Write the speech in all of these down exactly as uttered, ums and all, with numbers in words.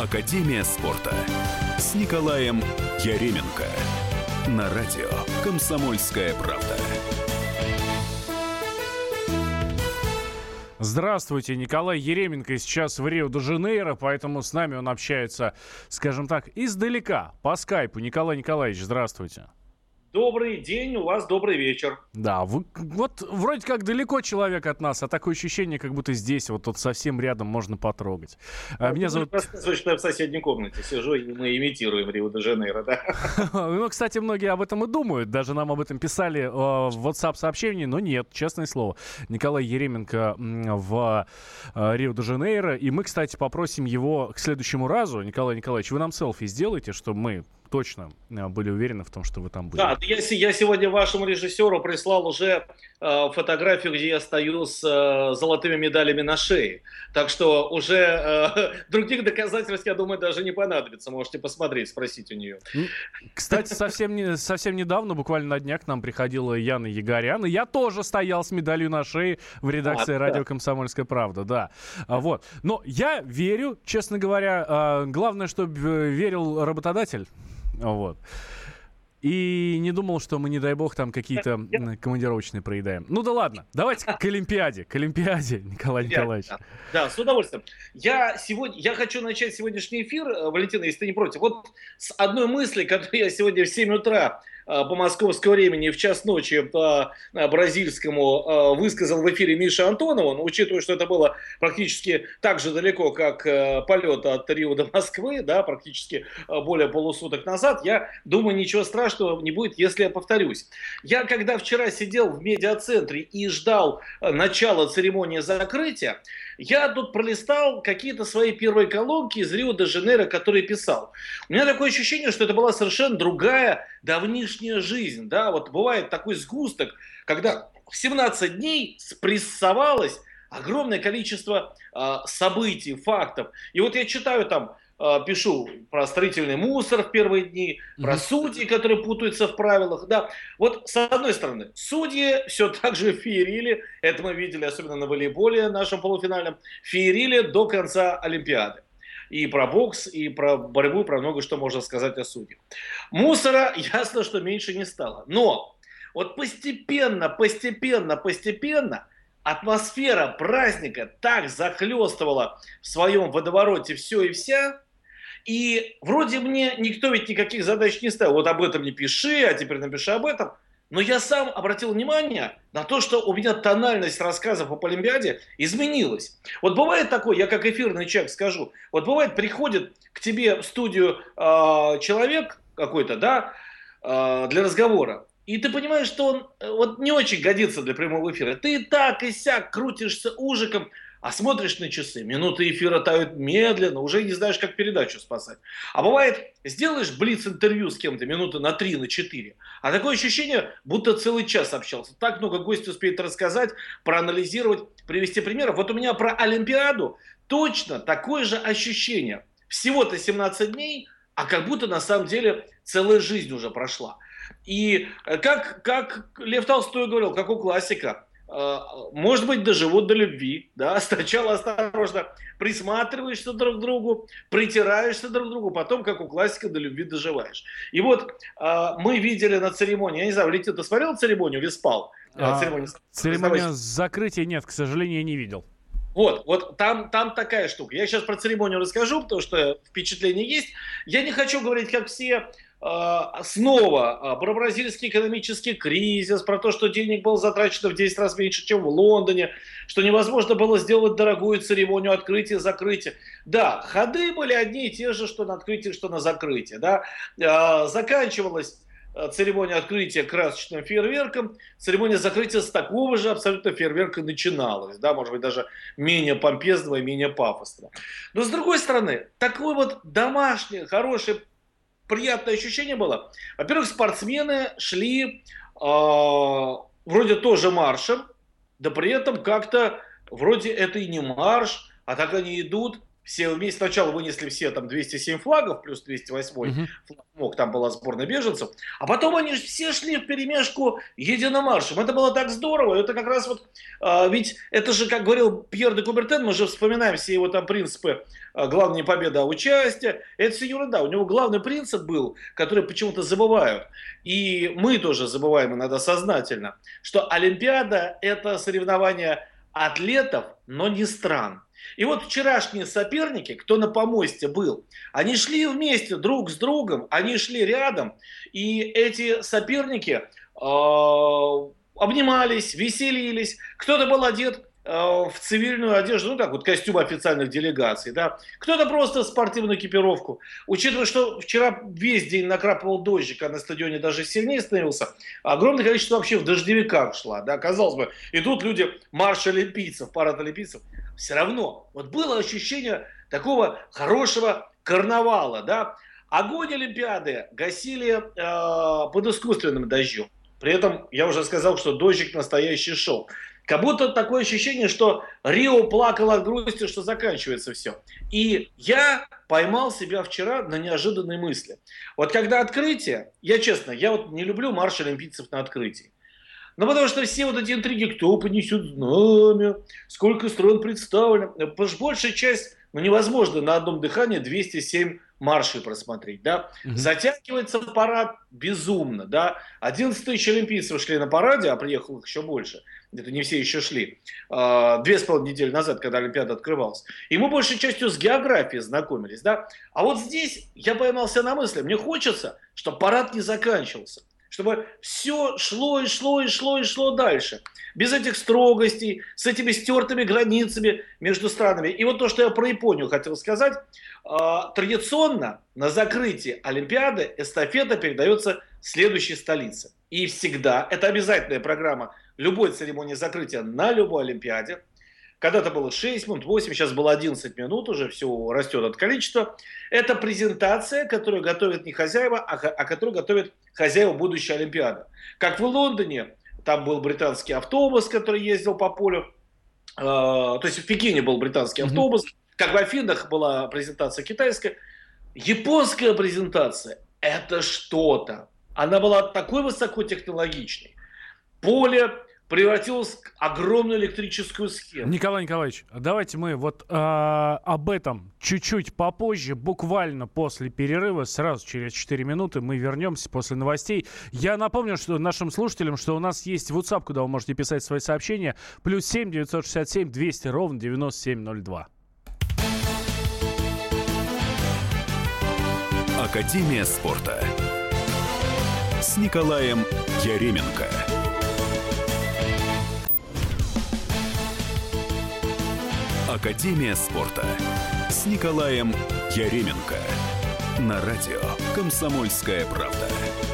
Академия спорта с Николаем Яременко на радио «Комсомольская правда». Здравствуйте, Николай Яременко сейчас в Рио-де-Жанейро, поэтому с нами он общается, скажем так, издалека, по скайпу. Николай Николаевич, здравствуйте. Добрый день, у вас добрый вечер. Да, вы, вот вроде как далеко человек от нас, а такое ощущение, как будто здесь, вот тут совсем рядом можно потрогать. А, меня зовут... Рассказываю, что я в соседней комнате сижу, и мы имитируем Рио-де-Жанейро, да? Ну, кстати, многие об этом и думают, даже нам об этом писали в WhatsApp-сообщении, но нет, честное слово. Николай Яременко в Рио-де-Жанейро, и мы, кстати, попросим его к следующему разу. Николай Николаевич, вы нам селфи сделаете, чтобы мы... точно были уверены в том, что вы там были. Да, я, я сегодня вашему режиссеру прислал уже э, фотографию, где я стою с э, золотыми медалями на шее. Так что уже э, других доказательств, я думаю, даже не понадобится. Можете посмотреть, спросить у нее. Кстати, совсем, не, совсем недавно, буквально на днях, к нам приходила Яна Егорян, и я тоже стоял с медалью на шее в редакции а, радио да. «Комсомольская правда». Да. А, вот. Но я верю, честно говоря, а, главное, чтобы верил работодатель. Вот. И не думал, что мы, не дай бог, там какие-то командировочные проедаем. Ну да ладно, давайте к Олимпиаде, к Олимпиаде, Николай Николаевич. Да, да, с удовольствием. Я, сегодня, я хочу начать сегодняшний эфир, Валентина, если ты не против, вот с одной мысли, которую я сегодня в семь утра по московскому времени, в час ночи по бразильскому высказал в эфире Миша Антонова, но учитывая, что это было практически так же далеко, как полет от Рио до Москвы, да, практически более полусуток назад, я думаю, ничего страшного не будет, если я повторюсь. Я когда вчера сидел в медиацентре и ждал начала церемонии закрытия, я тут пролистал какие-то свои первые колонки из Рио-де-Жанейро, которые писал. У меня такое ощущение, что это была совершенно другая давнишняя жизнь. Да? Вот бывает такой сгусток, когда в семнадцать дней спрессовалось огромное количество э, событий, фактов. И вот я читаю там, э, пишу про строительный мусор в первые дни, mm-hmm. про судьи, которые путаются в правилах. Да. Вот с одной стороны, судьи все так же феерили, это мы видели особенно на волейболе нашем полуфинальном, феерили до конца Олимпиады. И про бокс, и про борьбу, про много что можно сказать о судьях. Мусора ясно, что меньше не стало. Но вот постепенно, постепенно, постепенно атмосфера праздника так захлестывала в своем водовороте все и вся, и вроде мне никто ведь никаких задач не ставил. Вот об этом не пиши, а теперь напиши об этом. Но я сам обратил внимание на то, что у меня тональность рассказов об Олимпиаде изменилась. Вот бывает такое, я как эфирный человек скажу, вот бывает, приходит к тебе в студию э, человек какой-то, да, э, для разговора, и ты понимаешь, что он э, вот не очень годится для прямого эфира. Ты и так и сяк крутишься ужиком, а смотришь на часы, минуты эфира тают медленно, уже не знаешь, как передачу спасать. А бывает, сделаешь блиц-интервью с кем-то минуты на три, на четыре, а такое ощущение, будто целый час общался. Так много гостей успеет рассказать, проанализировать, привести примеров. Вот у меня про Олимпиаду точно такое же ощущение. Всего-то семнадцать дней, а как будто на самом деле целая жизнь уже прошла. И как, как Лев Толстой говорил, как у классика, может быть, доживут до любви, да, сначала осторожно присматриваешься друг к другу, притираешься друг к другу, потом, как у классика, до любви доживаешь. И вот а, мы видели на церемонии, я не знаю, Валентин, ты смотрел церемонию Виспал? А, церемония церемония закрытия нет, к сожалению, я не видел. Вот, вот там, там такая штука. Я сейчас про церемонию расскажу, потому что впечатление есть. Я не хочу говорить, как все, снова про бразильский экономический кризис, про то, что денег было затрачено в десять раз меньше, чем в Лондоне, что невозможно было сделать дорогую церемонию открытия, закрытия. Да, ходы были одни и те же, что на открытии, что на закрытии. Да. Заканчивалась церемония открытия красочным фейерверком, церемония закрытия с такого же абсолютно фейерверка начиналась, да, может быть, даже менее помпезного и менее пафосного. Но с другой стороны, такое вот домашнее, хорошее, приятное ощущение было. Во-первых, спортсмены шли э, вроде тоже маршем, да при этом как-то вроде это и не марш, а так они идут Все вместе сначала вынесли все там двести семь флагов, плюс двести восемь uh-huh. флаг, там была сборная беженцев, а потом они все шли вперемешку единым маршем. Это было так здорово, это как раз вот, а, ведь это же, как говорил Пьер де Кубертен, мы же вспоминаем все его там принципы, а, главное не победа, а участие, это все ерунда. У него главный принцип был, который почему-то забывают, и мы тоже забываем иногда сознательно, что Олимпиада это соревнование атлетов, но не стран. И вот вчерашние соперники, кто на помосте был, они шли вместе друг с другом, они шли рядом, и эти соперники э, обнимались, веселились. Кто-то был одет э, в цивильную одежду, ну так вот, костюм официальных делегаций, да. Кто-то просто в спортивную экипировку. Учитывая, что вчера весь день накрапывал дождик, а на стадионе даже сильнее становился, огромное количество вообще в дождевиках шла, да, казалось бы. И тут люди, марш олимпийцев, парад олимпийцев. Все равно, вот было ощущение такого хорошего карнавала, да. Огонь Олимпиады гасили э, под искусственным дождем. При этом я уже сказал, что дождик настоящий шел. Как будто такое ощущение, что Рио плакал от грусти, что заканчивается все. И я поймал себя вчера на неожиданной мысли. Вот когда открытие, я честно, я вот не люблю марш олимпийцев на открытии. Ну, потому что все вот эти интриги, кто понесет знамя, сколько стран представлено, большая часть, ну, невозможно на одном дыхании двести семь маршей просмотреть, да. Mm-hmm. Затягивается парад безумно, да. одиннадцать тысяч олимпийцев шли на параде, а приехало их еще больше. Это не все еще шли. Две с половиной недели назад, когда Олимпиада открывалась. И мы большей частью с географией знакомились, да. А вот здесь я поймался на мысли, мне хочется, чтобы парад не заканчивался. Чтобы все шло и шло и шло и шло дальше. Без этих строгостей, с этими стертыми границами между странами. И вот то, что я про Японию хотел сказать. Традиционно на закрытии Олимпиады эстафета передается следующей столице. И всегда, это обязательная программа любой церемонии закрытия на любой Олимпиаде. Когда-то было шесть минут, восемь, сейчас было одиннадцать минут, уже все растет от количества. Это презентация, которую готовят не хозяева, а, а которую готовят хозяева будущей Олимпиады. Как в Лондоне, там был британский автобус, который ездил по полю. Э, то есть в Пекине был британский автобус. Mm-hmm. Как в Афинах была презентация китайская. Японская презентация – это что-то. Она была такой высокотехнологичной. Поле превратилась в огромную электрическую схему. Николай Николаевич, давайте мы вот э, об этом чуть-чуть попозже, буквально после перерыва, сразу через четыре минуты мы вернемся после новостей. Я напомню, что нашим слушателям, что у нас есть WhatsApp, куда вы можете писать свои сообщения, плюс семь девятьсот шестьдесят семь двести ровно девяносто семь ноль два. Академия спорта с Николаем Яременко. Академия спорта с Николаем Яременко. На радио «Комсомольская правда».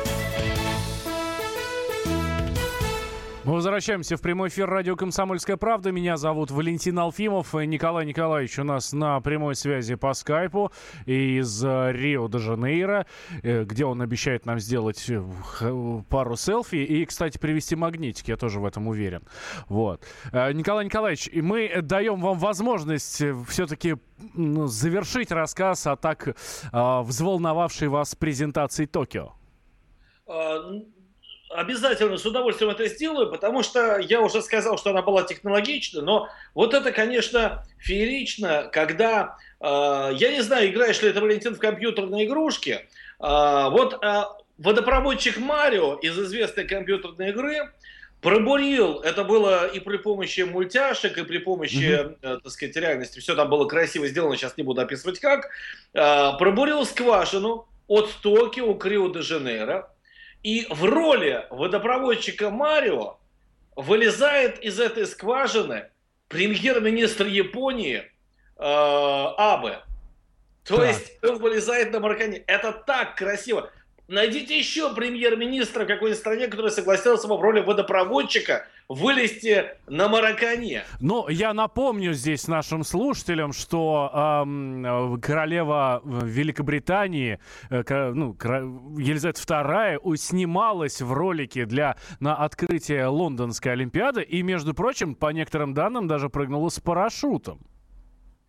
Мы возвращаемся в прямой эфир радио «Комсомольская правда». Меня зовут Валентин Алфимов. Николай Николаевич у нас на прямой связи по скайпу из Рио-де-Жанейро, где он обещает нам сделать пару селфи и, кстати, привезти магнитики. Я тоже в этом уверен. Вот. Николай Николаевич, мы даем вам возможность все-таки ну, завершить рассказ о так э, взволновавшей вас презентации Токио. Обязательно с удовольствием это сделаю, потому что я уже сказал, что она была технологична, но вот это, конечно, феерично, когда, э, я не знаю, играешь ли ты, Валентин, в компьютерные игрушки, э, вот э, водопроводчик Марио из известной компьютерной игры пробурил, это было и при помощи мультяшек, и при помощи, mm-hmm. э, так сказать, реальности, все там было красиво сделано, сейчас не буду описывать как, э, пробурил скважину от Токио к Рио-де-Жанейро. И в роли водопроводчика Марио вылезает из этой скважины премьер-министр Японии э, Абе. То так. есть он вылезает на Маракане. Это так красиво. Найдите еще премьер-министра в какой-нибудь стране, который согласился в роли водопроводчика вылезти на Маракане. Ну, я напомню здесь нашим слушателям, что эм, королева Великобритании, э, ну, Елизавета вторая, снималась в ролике для, на открытие Лондонской Олимпиады и, между прочим, по некоторым данным, даже прыгнула с парашютом.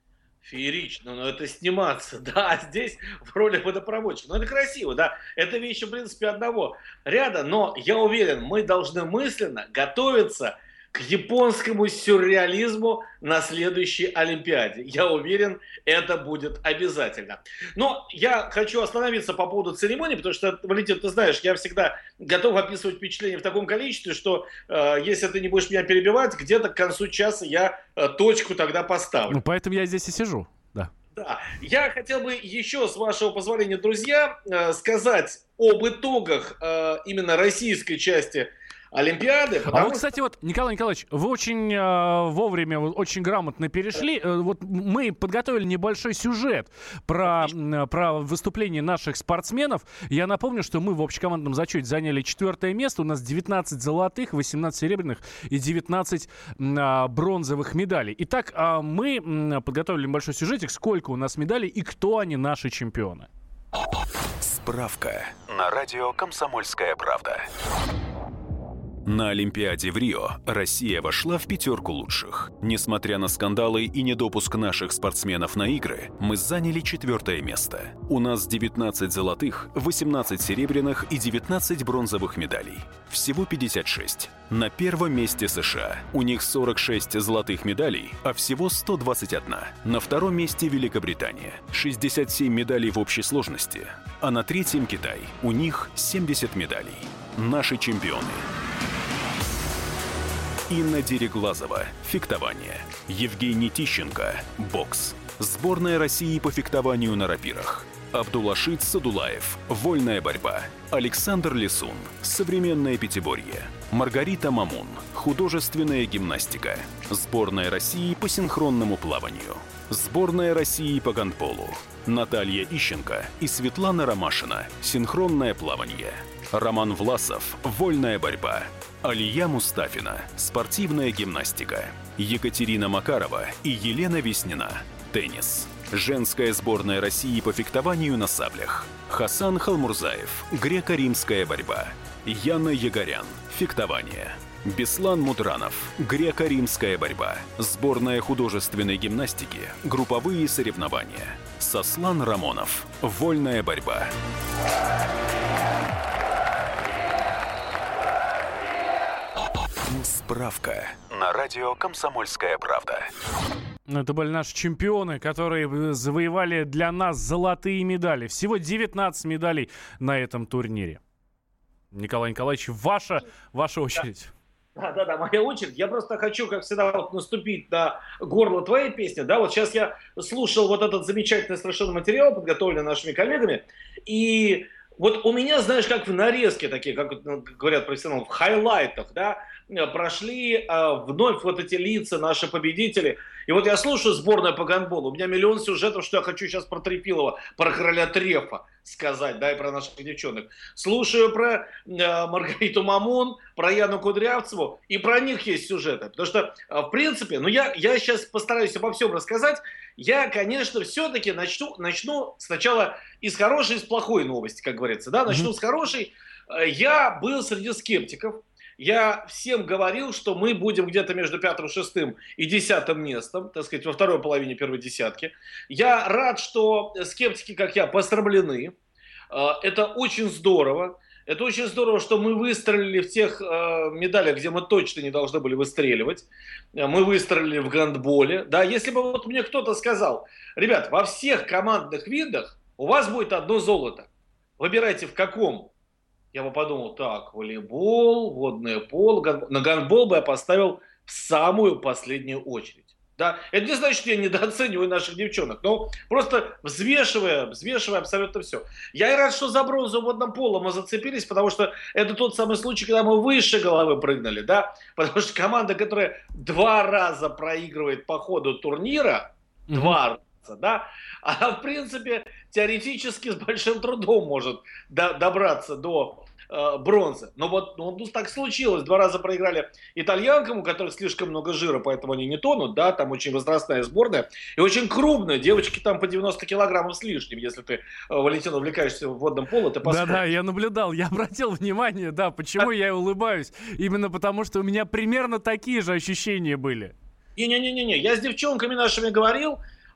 Феерично, но это сниматься, да, а здесь в роли водопроводчика. Ну, это красиво, да, это вещи, в принципе, одного ряда, но я уверен, мы должны мысленно готовиться к японскому сюрреализму на следующей Олимпиаде. Я уверен, это будет обязательно. Но я хочу остановиться по поводу церемонии, потому что, Валентин, ты знаешь, я всегда готов описывать впечатления в таком количестве, что э, если ты не будешь меня перебивать, где-то к концу часа я э, точку тогда поставлю. Ну, поэтому я здесь и сижу, да. Да, я хотел бы еще, с вашего позволения, друзья, э, сказать об итогах э, именно российской части Олимпиады. А вот, кстати, вот, Николай Николаевич, вы очень э, вовремя, очень грамотно перешли. Э, вот мы подготовили небольшой сюжет про, э, про выступление наших спортсменов. Я напомню, что мы в общекомандном зачете заняли четвертое место. У нас девятнадцать золотых, восемнадцать серебряных и девятнадцать э, бронзовых медалей. Итак, э, мы э, подготовили небольшой сюжетик, сколько у нас медалей и кто они, наши чемпионы. Справка на радио «Комсомольская правда». На Олимпиаде в Рио Россия вошла в пятерку лучших. Несмотря на скандалы и недопуск наших спортсменов на игры, мы заняли четвертое место. У нас девятнадцать золотых, восемнадцать серебряных и девятнадцать бронзовых медалей. Всего пятьдесят шесть. На первом месте США. У них сорок шесть золотых медалей, а всего сто двадцать один. На втором месте Великобритания. шестьдесят семь медалей в общей сложности. А на третьем Китай. У них семьдесят медалей. Наши чемпионы. Инна Дереглазова – фехтование. Евгений Тищенко – бокс. Сборная России по фехтованию на рапирах. Абдулашид Садулаев – вольная борьба. Александр Лисун – современное пятиборье. Маргарита Мамун – художественная гимнастика. Сборная России по синхронному плаванию. Сборная России по гандболу. Наталья Ищенко и Светлана Ромашина – синхронное плавание. Роман Власов – вольная борьба. Алия Мустафина – спортивная гимнастика. Екатерина Макарова и Елена Веснина – теннис. Женская сборная России по фехтованию на саблях. Хасан Халмурзаев – греко-римская борьба. Яна Ягорян – фехтование. Беслан Мудранов – греко-римская борьба. Сборная художественной гимнастики. Групповые соревнования. Сослан Рамонов – вольная борьба. Справка на радио «Комсомольская правда». Это были наши чемпионы, которые завоевали для нас золотые медали. Всего девятнадцать медалей на этом турнире. Николай Николаевич, ваша, ваша очередь. Да, да, да, моя очередь. Я просто хочу, как всегда, вот наступить на горло твоей песни. Да, вот сейчас я слушал вот этот замечательный совершенно материал, подготовленный нашими коллегами, и вот у меня, знаешь, как в нарезке такие, как говорят профессионалы, в хайлайтах, да, прошли э, вновь вот эти лица, наши победители. И вот я слушаю сборную по гандболу, у меня миллион сюжетов, что я хочу сейчас про Трефилова, про короля Трефа сказать, да, и про наших девчонок. Слушаю про э, Маргариту Мамун, про Яну Кудрявцеву, и про них есть сюжеты. Потому что, э, в принципе, ну я, я сейчас постараюсь обо всем рассказать. Я, конечно, все-таки начну, начну сначала из хорошей, из плохой новости, как говорится. Да? Начну mm-hmm. с хорошей. Я был среди скептиков. Я всем говорил, что мы будем где-то между пятым, шестым и десятым местом, так сказать, во второй половине первой десятки. Я рад, что скептики, как я, посрамлены. Это очень здорово. Это очень здорово, что мы выстрелили в тех медалях, где мы точно не должны были выстреливать. Мы выстрелили в гандболе. Да, если бы вот мне кто-то сказал: ребят, во всех командных видах у вас будет одно золото. Выбирайте в каком. Я бы подумал: так, волейбол, водное поло, гандбол. На гандбол бы я поставил в самую последнюю очередь. Да? Это не значит, что я недооцениваю наших девчонок, но просто взвешивая, взвешивая абсолютно все. Я и рад, что за бронзу в водном поло мы зацепились, потому что это тот самый случай, когда мы выше головы прыгнули, да? Потому что команда, которая два раза проигрывает по ходу турнира, mm-hmm. два раза, да, она, в принципе, теоретически с большим трудом может до- добраться до э, бронзы. Но вот ну, ну, так случилось. Два раза проиграли итальянкам, у которых слишком много жира, поэтому они не тонут. Да, там очень возрастная сборная и очень крупная. Девочки там по девяносто килограммов с лишним. Если ты, э, Валентин, увлекаешься в водном поло, ты посмотришь. Да-да, я наблюдал, я обратил внимание, да, почему я и улыбаюсь. Именно потому, что у меня примерно такие же ощущения были. Не-не-не, я с девчонками нашими говорил.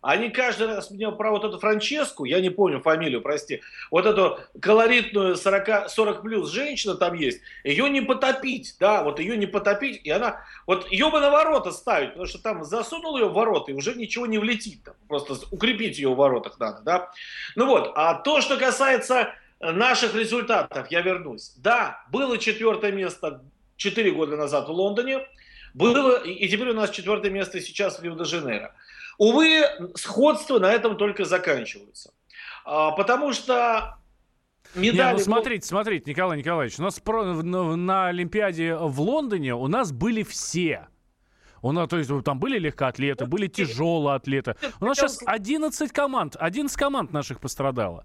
они каждый раз мне про вот эту Франческу, я не помню фамилию, прости, вот эту колоритную сорок, сорок плюс женщина там есть, ее не потопить, да, вот ее не потопить, и она, вот ее бы на ворота ставить, потому что там засунул ее в ворота, и уже ничего не влетит, там, просто укрепить ее в воротах надо, да. Ну вот, а то, что касается наших результатов, я вернусь. Да, было четвертое место четыре года назад в Лондоне, было, и теперь у нас четвертое место сейчас в Рио-де-Жанейро. Увы, сходства на этом только заканчиваются. А, потому что медали... Не, ну смотрите, смотрите, Николай Николаевич, у нас про, на, на Олимпиаде в Лондоне у нас были все. У нас, то есть там были легкоатлеты, были тяжелые атлеты. У нас сейчас одиннадцать команд, одиннадцать команд наших пострадало.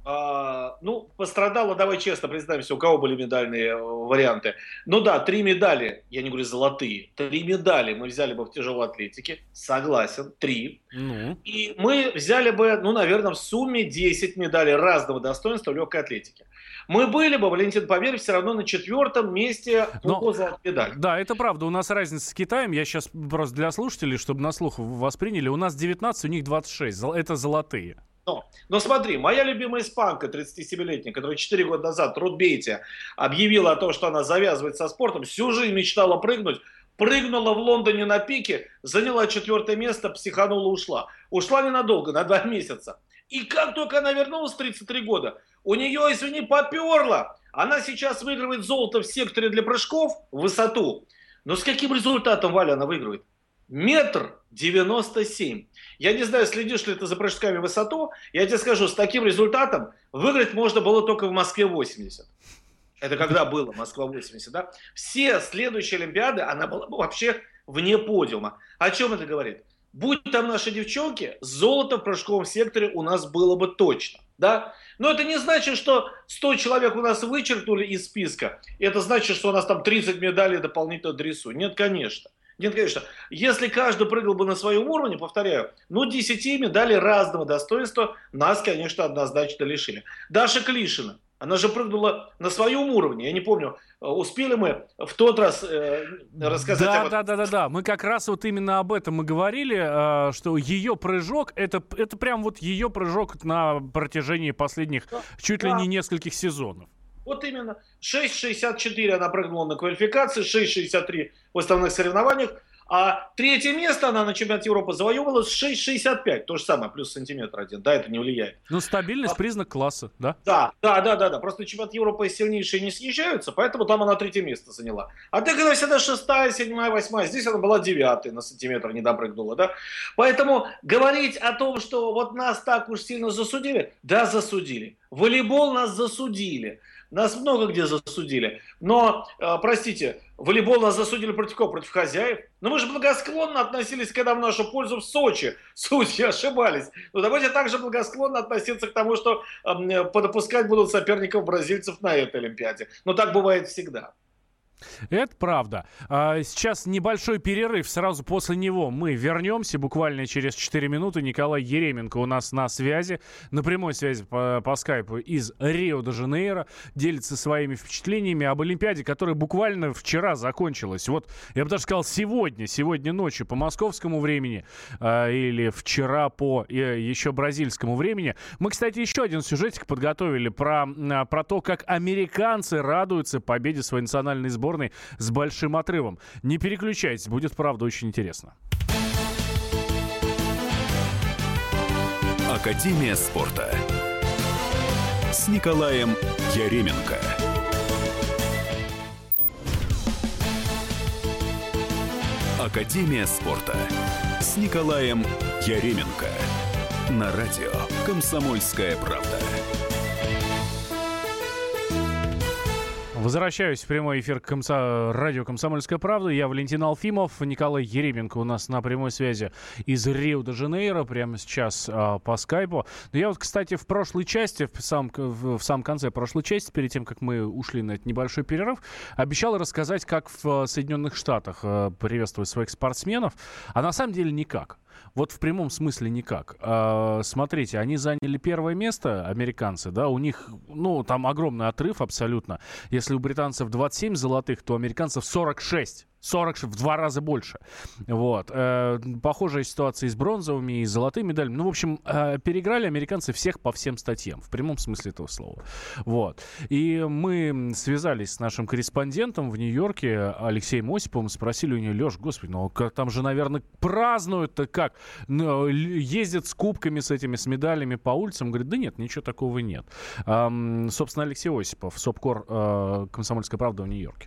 А, ну, пострадало, давай честно признаемся, у кого были медальные варианты. Ну да, три медали, я не говорю золотые, три медали мы взяли бы в тяжелой атлетике, согласен, три. Ну. И мы взяли бы, ну, наверное, в сумме десять медалей разного достоинства в легкой атлетике. Мы были бы, Валентин, поверь, все равно на четвертом месте по золотой медали. Да, это правда, у нас разница с Китаем, я сейчас просто для слушателей, чтобы на слух восприняли, у нас девятнадцать, у них двадцать шесть, это золотые. Но, но смотри, моя любимая испанка, тридцатисемилетняя, которая четыре года назад, Рут Бейти, объявила о том, что она завязывает со спортом, всю жизнь мечтала прыгнуть, прыгнула в Лондоне на пике, заняла четвертое место, психанула, ушла. Ушла ненадолго, на два месяца. И как только она вернулась в тридцать три года, у нее, извини, поперло. Она сейчас выигрывает золото в секторе для прыжков в высоту. Но с каким результатом, Валя, она выигрывает? Метр девяносто семь. Я не знаю, следишь ли ты за прыжками в высоту. Я тебе скажу, с таким результатом выиграть можно было только в Москве восемьдесят. Это когда было Москва восемьдесят, да? Все следующие Олимпиады, она была бы вообще вне подиума. О чем это говорит? Будь там наши девчонки, золото в прыжковом секторе у нас было бы точно. Да? Но это не значит, что сто человек у нас вычеркнули из списка. Это значит, что у нас там тридцать медалей дополнительно дрессу. Нет, конечно. Нет, конечно. Если каждый прыгал бы на своем уровне, повторяю, ну, десяти медалей разного достоинства нас, конечно, однозначно лишили. Даша Клишина, она же прыгнула на своем уровне. Я не помню, успели мы в тот раз э, рассказать да, об этом. Да, да, да, да. Мы как раз вот именно об этом мы говорили, э, что ее прыжок, это, это прям вот ее прыжок на протяжении последних да, чуть да. ли не нескольких сезонов. Вот именно. шесть шестьдесят четыре она прыгнула на квалификации, шесть шестьдесят три в основных соревнованиях. А третье место она на чемпионате Европы завоевывала с шесть шестьдесят пять. То же самое, плюс сантиметр один. Да, это не влияет. Ну, стабильность, а, признак класса, да? Да, да, да, да, да. Просто чемпионат Европы сильнейшие не съезжаются, поэтому там она третье место заняла. А ты когда всегда шестая, седьмая, восьмая, здесь она была девятая, на сантиметр не допрыгнула, да? Поэтому говорить о том, что вот нас так уж сильно засудили, да, засудили. Волейбол нас засудили. Нас много где засудили. Но, э, простите, волейбол нас засудили против кого? Против хозяев. Но мы же благосклонно относились, когда в нашу пользу в Сочи судьи ошибались. Ну, давайте также благосклонно относиться к тому, что э, подопускать будут соперников бразильцев на этой Олимпиаде. Но так бывает всегда. Это правда. Сейчас небольшой перерыв. Сразу после него мы вернемся. Буквально через четыре минуты Николай Еременко у нас на связи. На прямой связи по, по скайпу из Рио-де-Жанейро. Делится своими впечатлениями об Олимпиаде, которая буквально вчера закончилась. Вот, я бы даже сказал, сегодня. Сегодня ночью по московскому времени. Или вчера по еще бразильскому времени. Мы, кстати, еще один сюжетик подготовили про, про то, как американцы радуются победе своей национальной сборной с большим отрывом. Не переключайтесь, будет, правда, очень интересно. Академия спорта с Николаем Еременко. Академия спорта с Николаем Еременко. На радио «Комсомольская правда». Возвращаюсь в прямой эфир комсо... радио «Комсомольская правда». Я Валентин Алфимов, Николай Еременко у нас на прямой связи из Рио-де-Жанейро прямо сейчас а, по скайпу. Но я вот, кстати, в прошлой части, в самом, в, в самом конце прошлой части, перед тем, как мы ушли на этот небольшой перерыв, обещал рассказать, как в Соединенных Штатах а, приветствовать своих спортсменов, а на самом деле никак. Вот в прямом смысле никак. А, смотрите, они заняли первое место, американцы, да, у них, ну, там огромный отрыв абсолютно. Если у британцев двадцать семь золотых, то у американцев сорок шесть. сорок в два раза больше. Вот. Э, похожая ситуация и с бронзовыми, и с золотыми медалями. Ну, в общем, э, переиграли американцы всех по всем статьям, в прямом смысле этого слова. Вот. И мы связались с нашим корреспондентом в Нью-Йорке, Алексеем Осиповым, спросили у него: Леш, господи, ну там же, наверное, празднуют-то как? Ну, ездят с кубками, с этими, с медалями по улицам. Он говорит: да нет, ничего такого нет. Эм, собственно, Алексей Осипов, СОБКОР э, «Комсомольская правда» в Нью-Йорке.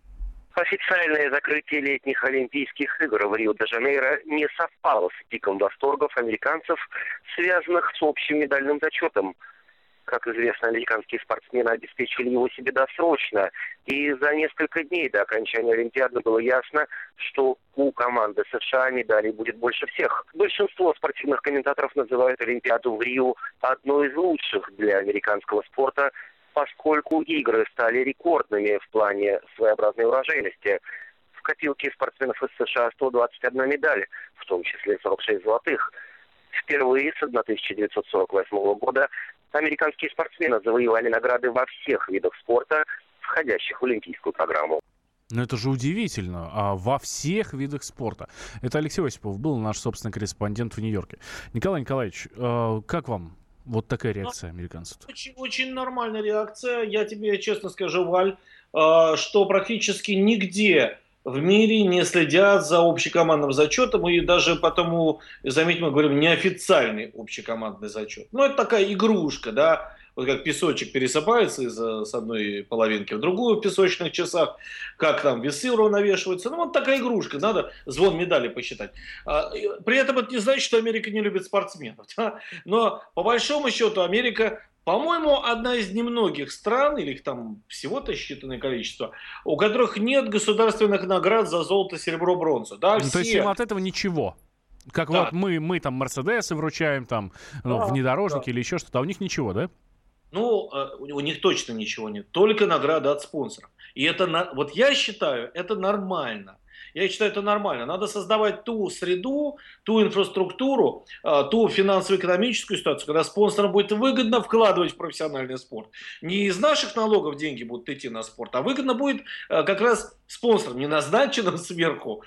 Официальное закрытие летних Олимпийских игр в Рио-де-Жанейро не совпало с пиком восторгов американцев, связанных с общим медальным зачетом. Как известно, американские спортсмены обеспечили его себе досрочно, и за несколько дней до окончания Олимпиады было ясно, что у команды США медалей будет больше всех. Большинство спортивных комментаторов называют Олимпиаду в Рио одной из лучших для американского спорта, поскольку игры стали рекордными в плане своеобразной урожайности. В копилке спортсменов из США сто двадцать одна медаль, в том числе сорок шесть золотых. Впервые с тысяча девятьсот сорок восьмого года американские спортсмены завоевали награды во всех видах спорта, входящих в олимпийскую программу. Ну это же удивительно. А во всех видах спорта. Это Алексей Осипов был, наш собственный корреспондент в Нью-Йорке. Николай Николаевич, э, как вам вот такая реакция американцев? Очень, очень нормальная реакция. Я тебе честно скажу, Валь, э, что практически нигде в мире не следят за общекомандным зачетом, и даже потому, заметьте, мы говорим, неофициальный общекомандный зачет. Ну, это такая игрушка, да, вот как песочек пересыпается из, с одной половинки в другую в песочных часах, как там весы уравновешиваются. Ну, вот такая игрушка, надо звон медали посчитать. А, при этом это не значит, что Америка не любит спортсменов, да? Но по большому счету Америка, по-моему, одна из немногих стран, или их там всего-то считанное количество, у которых нет государственных наград за золото, серебро, бронзу. Да, ну, все... То есть им от этого ничего? Как да. Вот мы, мы там Мерседесы вручаем, там, да, ну, внедорожники да. или еще что-то, а у них ничего, да? Ну, у них точно ничего нет, только награда от спонсоров. И это, вот я считаю, это нормально. Я считаю, это нормально. Надо создавать ту среду, ту инфраструктуру, ту финансово-экономическую ситуацию, когда спонсорам будет выгодно вкладывать в профессиональный спорт. Не из наших налогов деньги будут идти на спорт, а выгодно будет как раз спонсорам, не назначенным сверху,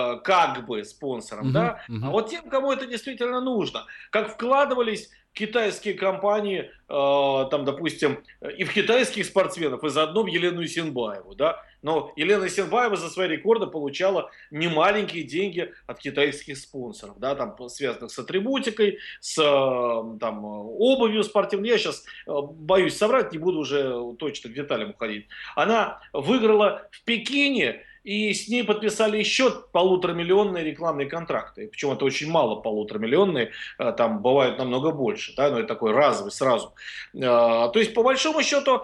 как бы спонсорам, uh-huh, да? Uh-huh. А вот тем, кому это действительно нужно. Как вкладывались китайские компании, э, там, допустим, и в китайских спортсменов, и заодно в Елену Исенбаеву, да, но Елена Исенбаева за свои рекорды получала немаленькие деньги от китайских спонсоров, да, там, связанных с атрибутикой, с э, там, обувью спортивной. Я сейчас э, боюсь соврать, не буду уже точно к деталям уходить. Она выиграла в Пекине, и с ней подписали еще полуторамиллионные рекламные контракты. Причем это очень мало полуторамиллионные, там бывает намного больше, да, но это такой разовый сразу. То есть, по большому счету,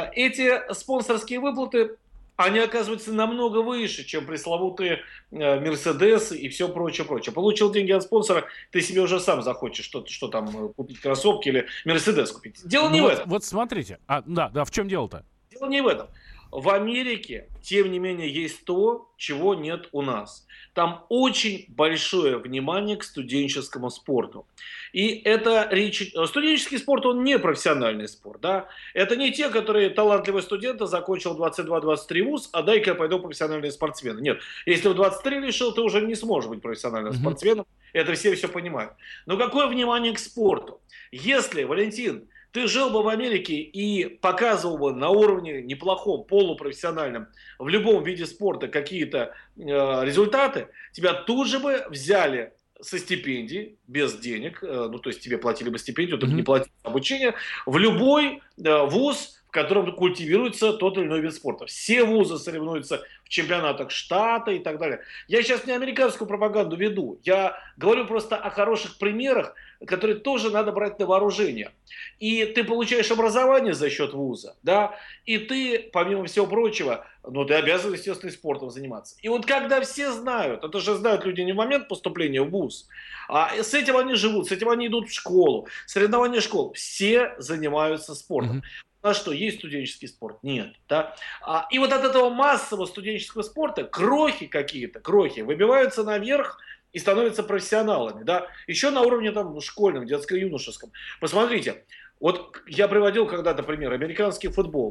эти спонсорские выплаты, они оказываются намного выше, чем пресловутые Мерседесы и все прочее, прочее. Получил деньги от спонсора, ты себе уже сам захочешь что, что там купить, кроссовки или Мерседес купить. Дело ну не вот, в этом. Вот смотрите, а, да, да, в чем дело-то? Дело не в этом. В Америке, тем не менее, есть то, чего нет у нас. Там очень большое внимание к студенческому спорту. И это речь... Студенческий спорт, он не профессиональный спорт. Да? Это не те, которые талантливые студенты, закончил двадцать два двадцать три вуз, а дай-ка я пойду профессиональные спортсмены. Нет, если в двадцать три решил, ты уже не сможешь быть профессиональным mm-hmm. спортсменом. Это все все понимают. Но какое внимание к спорту? Если, Валентин, ты жил бы в Америке и показывал бы на уровне неплохом, полупрофессиональном, в любом виде спорта какие-то э, результаты, тебя тут же бы взяли со стипендии, без денег, э, ну то есть тебе платили бы стипендию, ты бы не платил обучение, в любой э, вуз, в котором культивируется тот или иной вид спорта. Все вузы соревнуются в чемпионатах штата и так далее. Я сейчас не американскую пропаганду веду, я говорю просто о хороших примерах, которые тоже надо брать на вооружение. И ты получаешь образование за счет вуза, да, и ты, помимо всего прочего, ну, ты обязан, естественно, спортом заниматься. И вот когда все знают, это же знают люди не в момент поступления в вуз, а с этим они живут, с этим они идут в школу, соревнования школ, все занимаются спортом. Mm-hmm. А что, есть студенческий спорт? Нет. Да? А, и вот от этого массового студенческого спорта крохи какие-то, крохи, выбиваются наверх и становятся профессионалами. Да? Еще на уровне там, школьном, детско-юношеском. Посмотрите, вот я приводил когда-то пример, американский футбол.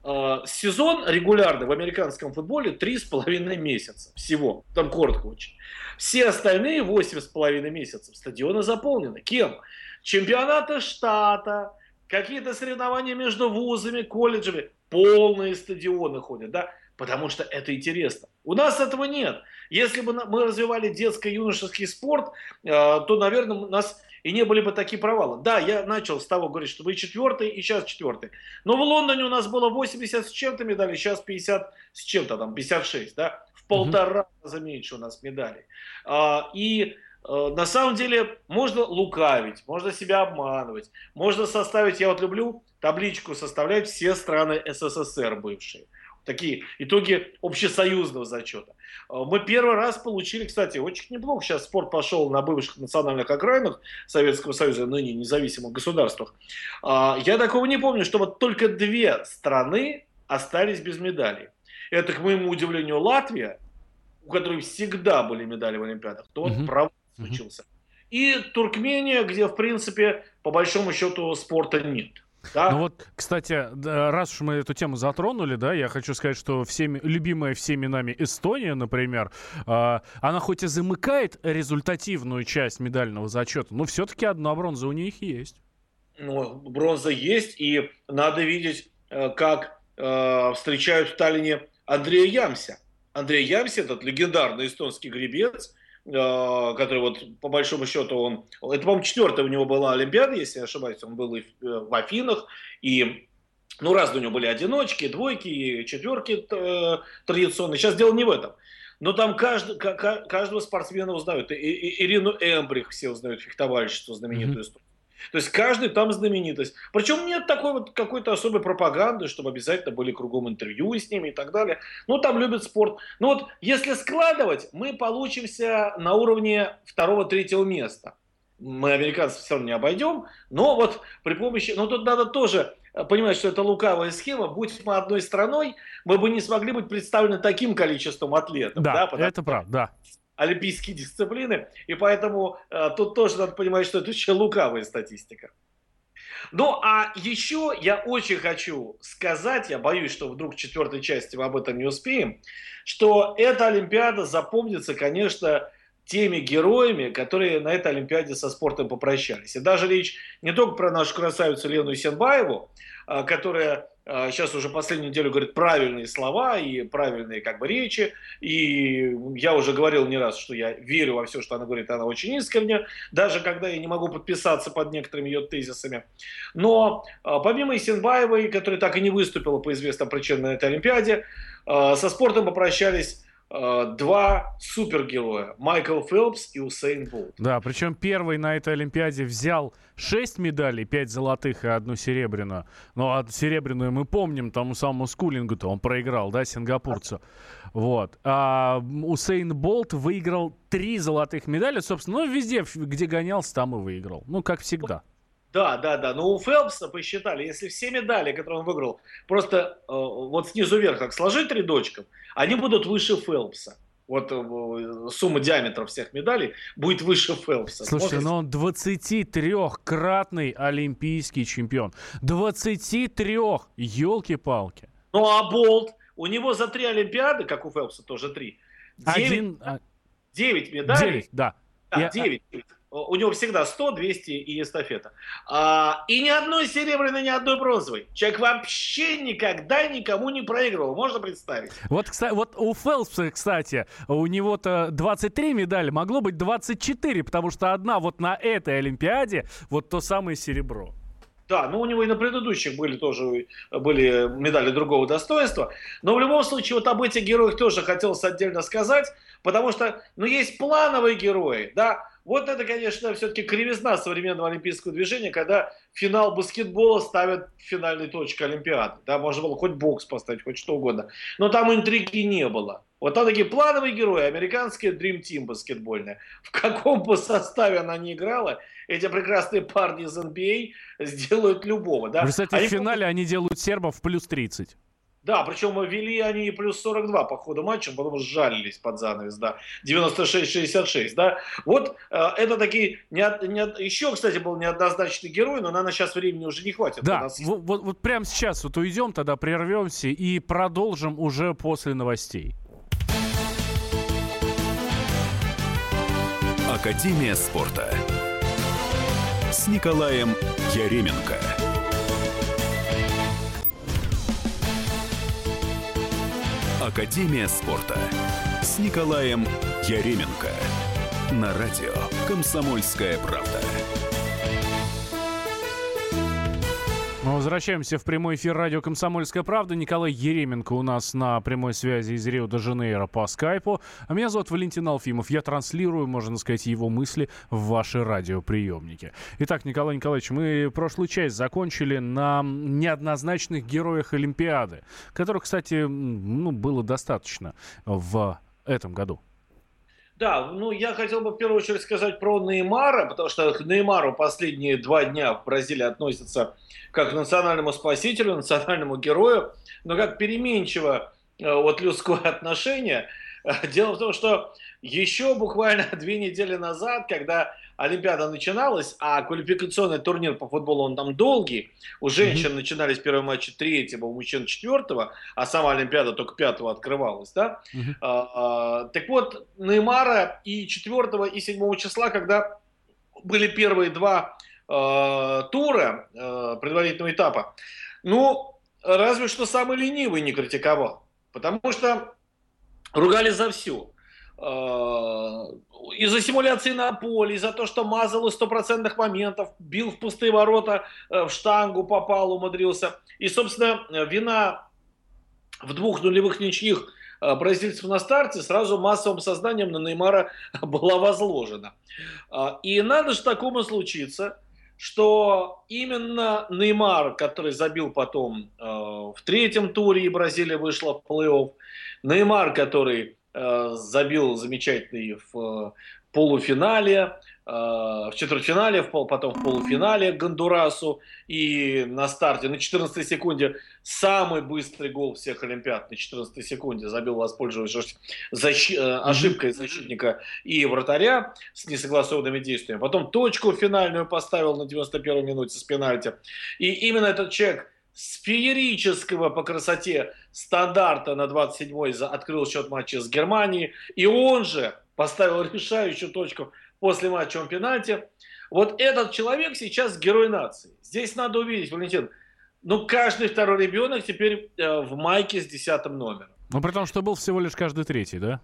сезон регулярный в американском футболе три с половиной месяца всего. Там коротко очень. Все остальные восемь с половиной месяцев стадионы заполнены. Кем? Чемпионаты штата, какие-то соревнования между вузами, колледжами. Полные стадионы ходят, да? Потому что это интересно. У нас этого нет. Если бы мы развивали детско-юношеский спорт, то, наверное, у нас и не были бы такие провалы. Да, я начал с того говорить, что вы четвертый и сейчас четвертый. Но в Лондоне у нас было восемьдесят с чем-то медалей, сейчас пятьдесят с чем-то, там пятьдесят шесть, да? В полтора раза меньше у нас медалей. И на самом деле можно лукавить, можно себя обманывать, можно составить, я вот люблю табличку составлять все страны СССР бывшие. Такие итоги общесоюзного зачета. Мы первый раз получили, кстати, очень неплохо, сейчас спорт пошел на бывших национальных окраинах Советского Союза, ныне независимых государствах. Я такого не помню, что вот только две страны остались без медалей. Это, к моему удивлению, Латвия, у которой всегда были медали в Олимпиадах, то он провал случился. И Туркмения, где, в принципе, по большому счету спорта нет. Да? Ну вот, кстати, раз уж мы эту тему затронули, да, я хочу сказать, что всеми, любимая всеми нами Эстония, например, э, она хоть и замыкает результативную часть медального зачета, но все-таки одна бронза у них есть. Ну, бронза есть, и надо видеть, э, как э, встречают в Таллине Андрея Ямся. Андрей Ямси, этот легендарный эстонский гребец, который вот по большому счету он, это, по-моему, четвертая у него была Олимпиада, если я не ошибаюсь, он был и в Афинах, и, ну, разные у него были одиночки, двойки, и четверки э, традиционные, сейчас дело не в этом, но там каждый, к- каждого спортсмена узнают, и, и, Ирину Эмбрих все узнают, фехтовальщицу знаменитую mm-hmm. То есть каждый там знаменитость. Причем нет такой вот какой-то особой пропаганды, чтобы обязательно были кругом интервью с ними и так далее. Ну, там любят спорт. Но вот если складывать, мы получимся на уровне второго-третьего места. Мы американцев все равно не обойдем. Но вот при помощи... Ну, тут надо тоже понимать, что это лукавая схема. Будь мы одной страной, мы бы не смогли быть представлены таким количеством атлетов. Да, да это правда, да. Олимпийские дисциплины, и поэтому э, тут тоже надо понимать, что это очень лукавая статистика. Ну, а еще я очень хочу сказать, я боюсь, что вдруг в четвертой части мы об этом не успеем, что эта Олимпиада запомнится, конечно, теми героями, которые на этой Олимпиаде со спортом попрощались. И даже речь не только про нашу красавицу Лену Исенбаеву, э, которая сейчас уже последнюю неделю говорит правильные слова и правильные как бы речи. И я уже говорил не раз, что я верю во все, что она говорит, она очень искренне, даже когда я не могу подписаться под некоторыми ее тезисами. Но помимо Исенбаевой, которая так и не выступила по известным причинам на этой Олимпиаде, со спортом попрощались два супергероя. Майкл Фелпс и Усейн Болт. Да, причем первый на этой Олимпиаде взял шесть медалей, пять золотых и одну серебряную. Ну, а серебряную мы помним, тому самому Скулингу-то он проиграл, да, сингапурцу. Вот. А Усейн Болт выиграл три золотых медали, собственно, ну, везде, где гонялся, там и выиграл. Ну, как всегда. Да, да, да. Но у Фелпса посчитали, если все медали, которые он выиграл, просто э, вот снизу вверх, как сложить рядочком, они будут выше Фелпса. Вот э, сумма диаметра всех медалей будет выше Фелпса. Слушайте, Можно... но он двадцатитрёхкратный олимпийский чемпион. двадцать три, елки-палки. Ну а Болт, у него за три Олимпиады, как у Фелпса тоже три, Один... девять медалей. девять, да. Да, Я... девять. У него всегда сто, двести и эстафета. А, и ни одной серебряной, ни одной бронзовой. Человек вообще никогда никому не проигрывал. Можно представить? Вот, кстати, вот у Фелпса, кстати, у него-то двадцать три медали, могло быть двадцать четыре, потому что одна вот на этой Олимпиаде, вот то самое серебро. Да, ну у него и на предыдущих были тоже были медали другого достоинства. Но в любом случае вот об этих героях тоже хотелось отдельно сказать, потому что, ну, есть плановые герои, да. Вот это, конечно, все-таки кривизна современного олимпийского движения, когда финал баскетбола ставят финальной точкой Олимпиады. Да, можно было хоть бокс поставить, хоть что угодно. Но там интриги не было. Вот там такие плановые герои, американские Dream Team баскетбольная. В каком бы составе она ни играла, эти прекрасные парни из эн би эй сделают любого. Да? Кстати, они... в финале они делают сербов плюс тридцать. Да, причем вели они плюс сорок два по ходу матча, потом сжалились под занавес, да, девяносто шесть шестьдесят шесть, да. Вот э, это такие, не, не, еще, кстати, был неоднозначный герой, но, наверное, сейчас времени уже не хватит. Да, нас... вот, вот, вот прямо сейчас вот уйдем, тогда прервемся и продолжим уже после новостей. Академия спорта с Николаем Яременко. Академия спорта с Николаем Яременко. На радио «Комсомольская правда». Мы возвращаемся в прямой эфир радио «Комсомольская правда». Николай Яременко у нас на прямой связи из Рио-де-Жанейро по скайпу. А меня зовут Валентин Алфимов. Я транслирую, можно сказать, его мысли в ваши радиоприемники. Итак, Николай Николаевич, мы прошлую часть закончили на неоднозначных героях Олимпиады, которых, кстати, ну, было достаточно в этом году. Да, ну я хотел бы в первую очередь сказать про Неймара, потому что к Неймару последние два дня в Бразилии относятся как к национальному спасителю, национальному герою, но как переменчиво вот людское отношение. Дело в том, что еще буквально две недели назад, когда Олимпиада начиналась, а квалификационный турнир по футболу, он там долгий, у женщин mm-hmm. начинались первые матчи третьего, у мужчин четвертого, а сама Олимпиада только пятого открывалась, да? Mm-hmm. А, а, так вот, Неймара и четвертого, и седьмого числа, когда были первые два а, тура а, предварительного этапа, ну, разве что самый ленивый не критиковал, потому что ругали за все. Из-за симуляции на поле, из-за того, что мазал из стопроцентных моментов, бил в пустые ворота, в штангу попал, умудрился. И, собственно, вина в двух нулевых ничьих бразильцев на старте сразу массовым сознанием на Неймара была возложена. И надо же такому случиться, что именно Неймар, который забил потом в третьем туре, и Бразилия вышла в плей-офф, Неймар, который забил замечательный в полуфинале, в четвертьфинале, потом в полуфинале Гондурасу и на старте на четырнадцатой секунде самый быстрый гол всех Олимпиад на четырнадцатой секунде забил, воспользовавшись защи- ошибкой защитника и вратаря с несогласованными действиями. Потом точку финальную поставил на девяносто первой минуте с пенальти. И именно этот человек с феерического по красоте стандарта на двадцать седьмой открыл счет матча с Германией. И он же поставил решающую точку после матча пенальти. Вот этот человек сейчас герой нации. Здесь надо увидеть, Валентин, ну каждый второй ребенок теперь э, в майке с десятым номером. Ну при том, что был всего лишь каждый третий, да?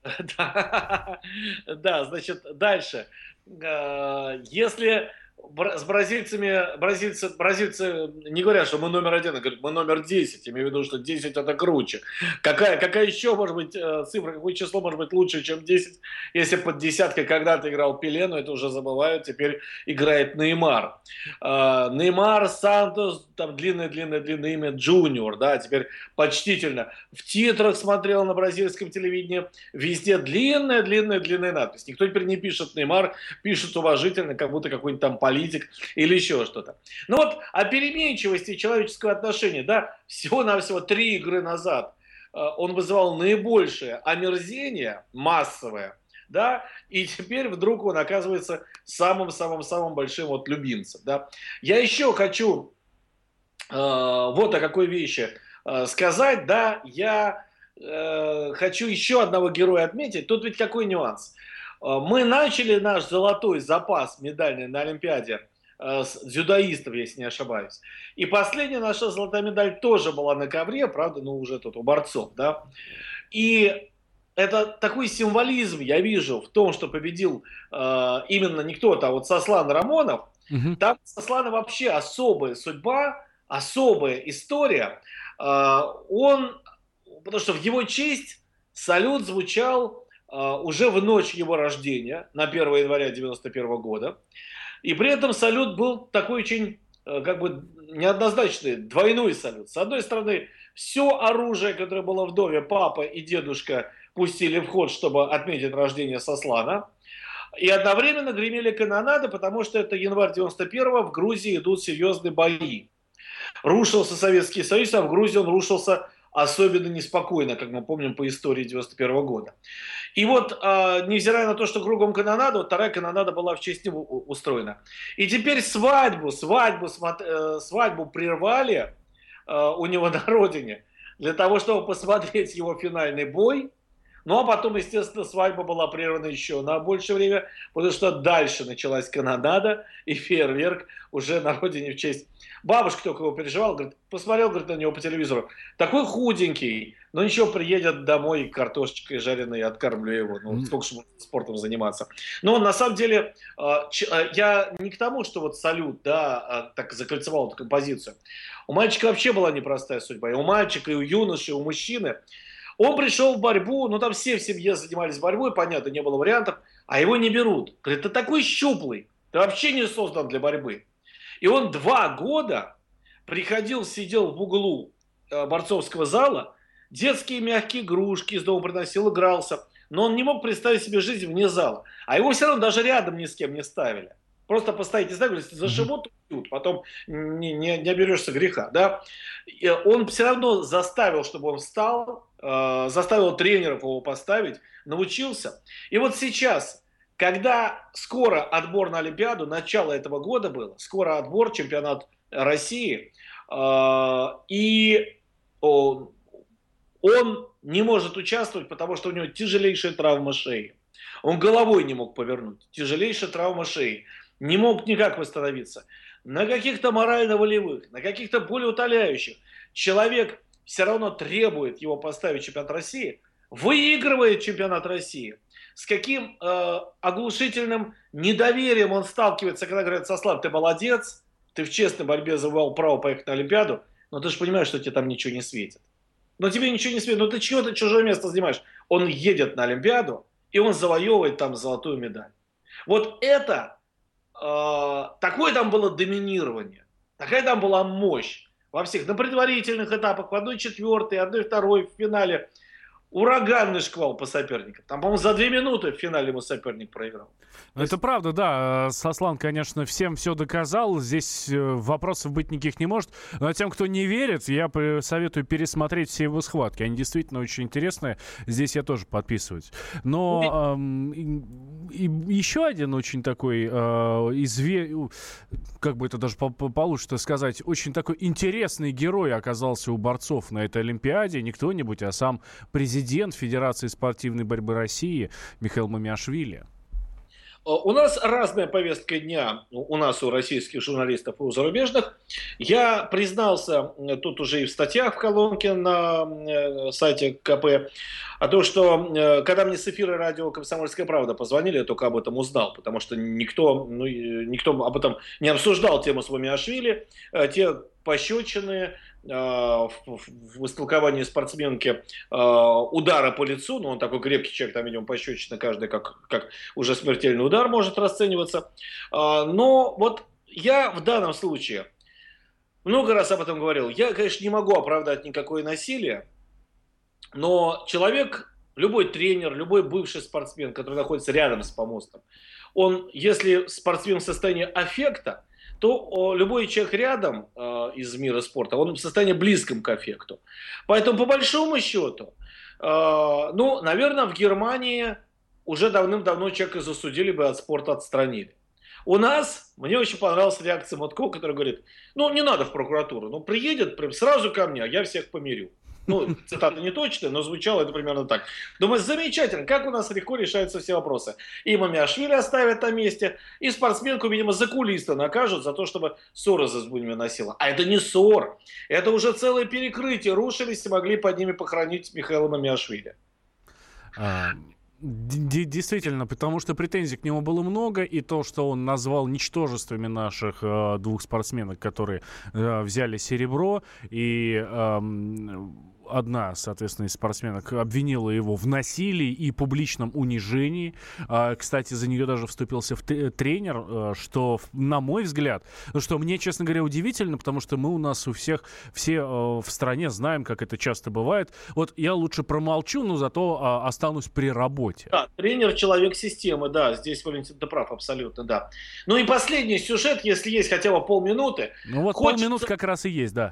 Да, значит, дальше. Если с бразильцами, бразильцы, бразильцы не говорят, что мы номер один, а говорят, мы номер десять. Имею в виду, что десять это круче. Какая, какая еще может быть цифра, какое число может быть лучше, чем десять? Если под десяткой когда-то играл Пеле, но это уже забывают, теперь играет Неймар. Неймар, Сантос, там длинное-длинное-длинное имя Джуниор, да, теперь почтительно. В титрах смотрел на бразильском телевидении, везде длинная-длинная-длинная надпись. Никто теперь не пишет Неймар, пишет уважительно, как будто какой-нибудь там политик или еще что-то. Ну вот о переменчивости человеческого отношения, да, всего-навсего три игры назад э, он вызывал наибольшее омерзение, массовое, да, и теперь вдруг он оказывается самым-самым-самым большим вот любимцем, да. Я еще хочу э, вот о какой вещи э, сказать, да, я э, хочу еще одного героя отметить. Тут ведь какой нюанс? Мы начали наш золотой запас медальный на Олимпиаде э, с дзюдоистов, если не ошибаюсь. И последняя наша золотая медаль тоже была на ковре, правда, ну уже тут у борцов, да. И это такой символизм я вижу в том, что победил э, именно не кто-то, а вот Сослан Рамонов. Mm-hmm. Там у Сослана вообще особая судьба, особая история. Э, он, потому что в его честь салют звучал Uh, уже в ночь его рождения, на первое января девяносто первого года. И при этом салют был такой очень, uh, как бы, неоднозначный, двойной салют. С одной стороны, все оружие, которое было в доме, папа и дедушка пустили в ход, чтобы отметить рождение Сослана. И одновременно гремели канонады, потому что это январь девяносто первого, в Грузии идут серьезные бои. Рушился Советский Союз, а в Грузии он рушился особенно неспокойно, как мы помним по истории девяносто первого года. И вот, э, невзирая на то, что кругом канонада, вот вторая канонада была в честь него устроена. И теперь свадьбу, свадьбу, э, свадьбу прервали э, у него на родине для того, чтобы посмотреть его финальный бой. Ну, а потом, естественно, свадьба была прервана еще на большее время, потому что дальше началась канонада и фейерверк уже на родине в честь. Бабушка только его переживала, говорит, посмотрел, говорит, на него по телевизору. Такой худенький, но ничего, приедет домой картошечкой жареной, откармлю его. Ну, сколько же будет спортом заниматься. Но на самом деле, я не к тому, что вот салют, да, так закольцевал эту композицию. У мальчика вообще была непростая судьба. И у мальчика, и у юноши, и у мужчины. Он пришел в борьбу, ну там все в семье занимались борьбой, понятно, не было вариантов, а его не берут. Говорит, ты такой щуплый, ты вообще не создан для борьбы. И он два года приходил, сидел в углу э, борцовского зала, детские мягкие игрушки из дома приносил, игрался, но он не мог представить себе жизнь вне зала. А его все равно даже рядом ни с кем не ставили. Просто поставить не ставили, если зашибут, убьют, потом не, не, не оберешься греха. Да? И он все равно заставил, чтобы он встал, э, заставил тренеров его поставить, научился. И вот сейчас, когда скоро отбор на Олимпиаду, начало этого года было, скоро отбор, чемпионат России, э, и он, он не может участвовать, потому что у него тяжелейшая травма шеи. Он головой не мог повернуть, тяжелейшая травма шеи. Не мог никак восстановиться. На каких-то морально-волевых, на каких-то болеутоляющих. Человек все равно требует его поставить в чемпионат России, выигрывает чемпионат России. С каким э, оглушительным недоверием он сталкивается, когда говорят, Сослан, ты молодец, ты в честной борьбе завоевал право поехать на Олимпиаду, но ты же понимаешь, что тебе там ничего не светит. Но тебе ничего не светит, но ты чего-то чужое место занимаешь. Он едет на Олимпиаду, и он завоевывает там золотую медаль. Вот это... Такое там было доминирование, такая там была мощь во всех, на предварительных этапах, в одной четвертой, одной второй, в финале. Ураганный шквал по соперникам. Там, по-моему, за две минуты в финале ему соперник проиграл. Это есть... правда, да. Сослан, конечно, всем все доказал. Здесь вопросов быть никаких не может. Но тем, кто не верит, я советую пересмотреть все его схватки. Они действительно очень интересные. Здесь я тоже подписываюсь. Но эм, и, и еще один очень такой, э, изве... как бы это даже получше сказать, очень такой интересный герой оказался у борцов на этой Олимпиаде. Не кто-нибудь, а сам президент Федерации спортивной борьбы России Михаил Мамиашвили. У нас разная повестка дня, у нас, у российских журналистов и у зарубежных. Я признался тут уже и в статьях в колонке на сайте КП, о том, что когда мне с эфира радио «Комсомольская правда» позвонили, я только об этом узнал, потому что никто, ну, никто об этом не обсуждал тему с Мамиашвили. Те пощечины в истолковании спортсменки удара по лицу, ну он такой крепкий человек, там, видимо, пощечина каждый как, как уже смертельный удар может расцениваться. Но вот я в данном случае много раз об этом говорил. Я, конечно, не могу оправдать никакое насилие, но человек, любой тренер, любой бывший спортсмен, который находится рядом с помостом, он, если спортсмен в состоянии аффекта, то любой человек рядом э, из мира спорта, он в состоянии близком к аффекту. Поэтому, по большому счету, э, ну, наверное, в Германии уже давным-давно человека засудили бы, от спорта отстранили. У нас, мне очень понравилась реакция Мутко, который говорит, ну, не надо в прокуратуру, ну, приедет прям сразу ко мне, а я всех помирю. Ну, цитата не точная, но звучало это примерно так. Думаю, замечательно, как у нас легко решаются все вопросы. И Мамиашвили оставят на месте, и спортсменку, видимо, за кулисы накажут за то, чтобы ссора за сбунами носила. А это не ссор, это уже целое перекрытие. Рушились и могли под ними похоронить Михаила Мамиашвили. А... Действительно, потому что претензий к нему было много, и то, что он назвал ничтожествами наших э, двух спортсменок, которые э, взяли серебро, и э, одна, соответственно, из спортсменок обвинила его в насилии и публичном унижении. Э, кстати, за нее даже вступился в т- тренер, э, что, на мой взгляд, что мне, честно говоря, удивительно, потому что мы у нас у всех, все э, в стране знаем, как это часто бывает. Вот я лучше промолчу, но зато э, останусь при работе. Да, тренер — человек системы, да, здесь Валентин, ты прав, абсолютно, да. Ну и последний сюжет, если есть хотя бы полминуты. Ну вот Хочется... полминуты как раз и есть, да.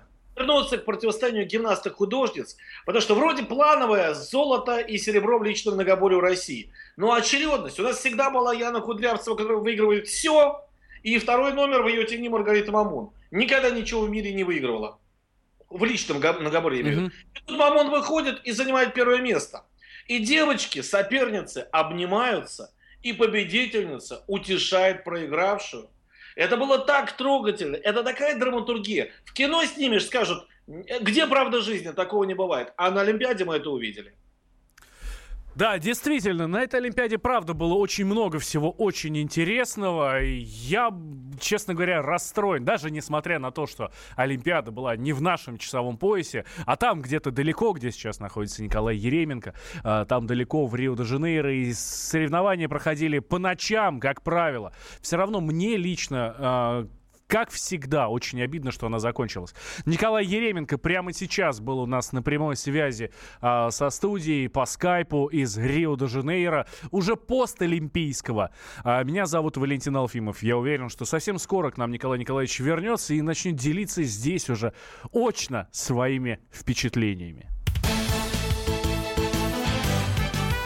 вернуться к противостоянию гимнасток-художниц, потому что вроде плановое золото и серебро в личном многоборье России. Но очередность. У нас всегда была Яна Кудрявцева, которая выигрывает все, и второй номер в ее тени Маргарита Мамун. Никогда ничего в мире не выигрывала. В личном многоборье. Mm-hmm. И тут Мамун выходит и занимает первое место. И девочки, соперницы, обнимаются, и победительница утешает проигравшую. Это было так трогательно, это такая драматургия. В кино снимешь, скажут, где правда жизни, такого не бывает. А на Олимпиаде мы это увидели. Да, действительно, на этой Олимпиаде, правда, было очень много всего очень интересного. Я, честно говоря, расстроен, даже несмотря на то, что Олимпиада была не в нашем часовом поясе, а там где-то далеко, где сейчас находится Николай Еременко, там далеко в Рио-де-Жанейро, и соревнования проходили по ночам, как правило. Все равно мне лично... Как всегда, очень обидно, что она закончилась. Николай Еременко прямо сейчас был у нас на прямой связи а, со студией по скайпу из Рио-де-Жанейро, уже постолимпийского. А, меня зовут Валентин Алфимов. Я уверен, что совсем скоро к нам Николай Николаевич вернется и начнет делиться здесь уже очно своими впечатлениями.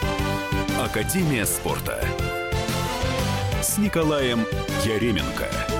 Академия спорта с Николаем Еременко.